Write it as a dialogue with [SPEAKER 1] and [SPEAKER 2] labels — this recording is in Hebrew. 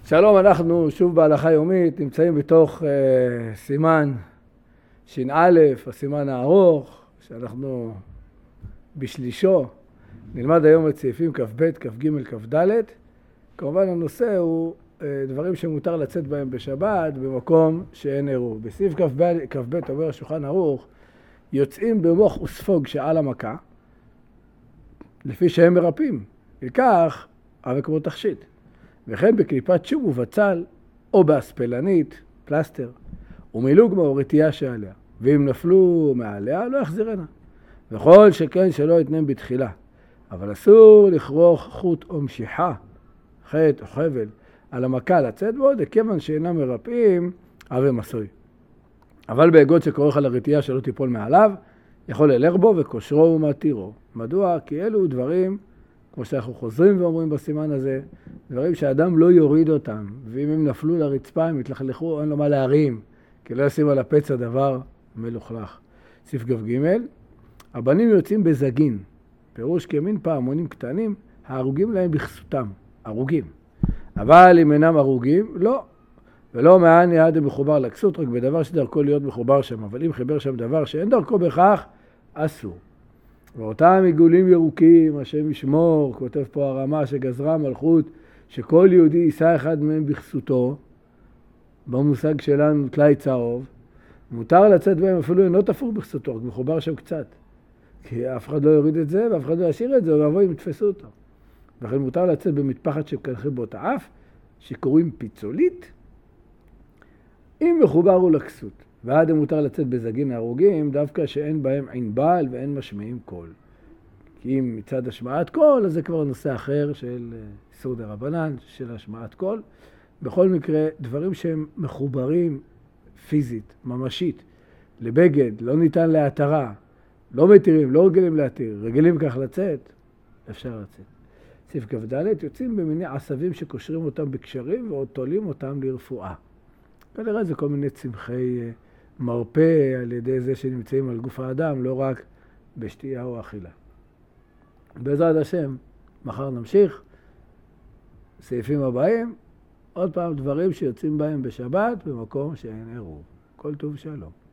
[SPEAKER 1] שלום, אנחנו שוב בהלכה יומית, נמצאים בתוך סימן ש"א, הסימן הארוך, שאנחנו בשלישו. נלמד היום את סעיפים כ"ב, כ"ג, כ"ד. כמובן הנושא הוא דברים שמותר לצאת בהם בשבת, במקום שאין עירוב. בסעיף כ"ב אומר השולחן ערוך, יוצאים במוח וספוג שעל המכה, לפי שהם מרפאים, וכך אבל כמו תכשיט. וכן בקליפת שום ובצל, או באספלנית, פלסטר, ומילוגמה או רטייה שעליה. ואם נפלו מעליה, לא יחזירנה. וכל שכן שלא יתנם בתחילה. אבל אסור לכרוך חוט או משיחה, חטא או חבל, על המכה לצאת בו, כיוון שאינם מרפאים, אבי מסוי. אבל בהגות שכרוך על הרטייה שלא תיפול מעליו, יכול ללך בו וכושרו ומתירו. מדוע? כי אלו דברים, כמו שאנחנו חוזרים ואומרים בסימן הזה, דברים שהאדם לא יוריד אותם, ואם הם נפלו לרצפה, הם יתלכלכו, אין לו מה להרים, כי לא ישים על הפצע דבר מלוכלך. סעיף כ"ג, הבנים יוצאים בזגין, פירוש כמין פעמונים קטנים, ההרוגים להם בכסותם, הרוגים. אבל אם אינם הרוגים, לא. ולא מען יעד מחובר לכסות, רק בדבר שדרכו להיות מחובר שם, אבל אם חיבר שם דבר שאין דרכו בכך, אסור. ואותם עיגולים ירוקים, השם ישמור, כותב פה הרמה שגזרה מלכות, שכל יהודי יישא אחד מהם בכסותו, במושג שלנו תלי צהוב, מותר לצאת בהם, אפילו אינו תפור בכסותו, רק מחובר שם קצת. כי אף אחד לא יוריד את זה, ואף אחד לא ישאיר את זה, ואבוי אם יתפסו אותו. וכן מותר לצאת במטפחת שקנחים באותה אף, שקוראים פיצולית, אם מחובר הוא לכסות. ועד מותר לצאת בזגין ההרוגים, דווקא שאין בהם ענבל ואין משמיעים קול. כי אם מצד השמעת קול, אז זה כבר נושא אחר של איסור דרבנן, של השמעת קול. בכל מקרה, דברים שהם מחוברים פיזית, ממשית, לבגד, לא ניתן להתרה, לא מתירים, לא רגילים להתיר, רגילים כך לצאת, אפשר לצאת. סעיף כ"ד, יוצאים במיני עשבים שקושרים אותם בקשרים ועוד תולים אותם לרפואה. כנראה זה כל מיני צמחי מרפא על ידי זה שנמצאים על גוף האדם, לא רק בשתייה או אכילה. בעזרת השם, מחר נמשיך. סעיפים הבאים, עוד פעם דברים שיוצאים בהם בשבת במקום שאין עירוב. כל טוב שלום.